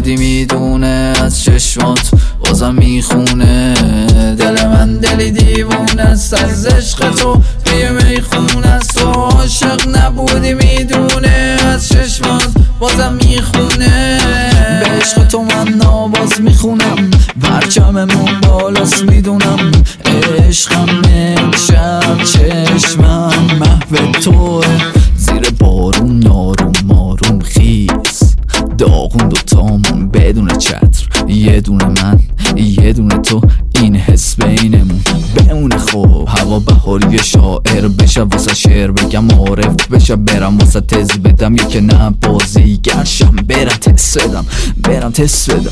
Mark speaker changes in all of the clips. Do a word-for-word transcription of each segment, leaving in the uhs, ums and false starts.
Speaker 1: نبودی میدونه از چشمات بازم میخونه. دل من دلی دیوونه است از عشق تو، پی میخونه است. تو عاشق نبودی میدونه از چشمات بازم میخونه. به عشق تو من ناباز میخونم، پرچممون بالاست میدونم. عشقم امشب چشمم محو توه، زیر بارون آروم آروم خیز داغون دوتامون بدون چتر، یه دونه من یه دونه تو، این حس بینمون بمونه. خوب هوا بهاری شاعر بشه واسه شعر بگم، عارف بشه برم واسه تز بدم، یکی نه بازی گرشم برم تست بدم برم تست بدم.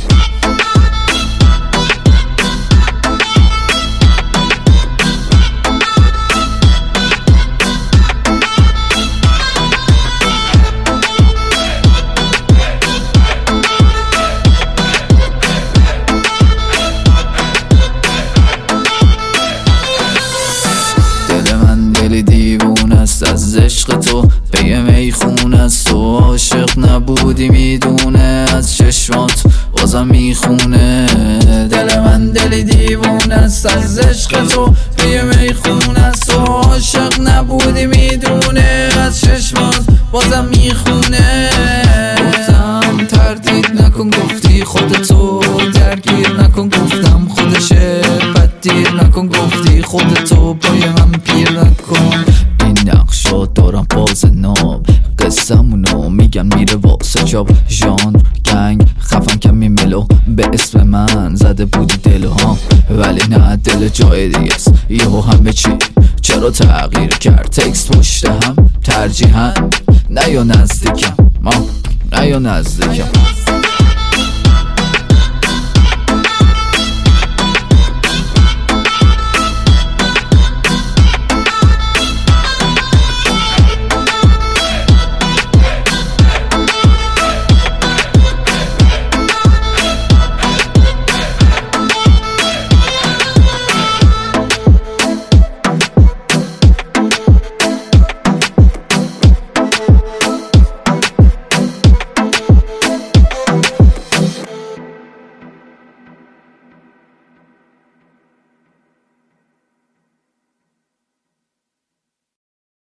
Speaker 1: دیوونه است از عشق تو، پی میخونه است. تو عاشق نبودی میدونه از چشمات بازم میخونه. دل من دلی دیوونه است از عشق تو، پی میخونه است. تو عاشق نبودی میدونه از چشمات بازم میخونه. گفتم تردید نکن گفتی خودتو، درگیر نکن گفتم خودشه، بد دیر نکن گفتی خودتو، پای من پیر نکن. این نقشا دارم باز ناب، قصمونو میگن میره واسه چاپ. ژانر گنگ خفن کمی ملو، به اسم من زده بودی دلو ها، ولی نه دل جای دیگه است. یهو همه چی چرا تغییر کرد؟ تکست پشت هم ترجیحاً نه یا نزدیکم، ما نه یا نزدیکم.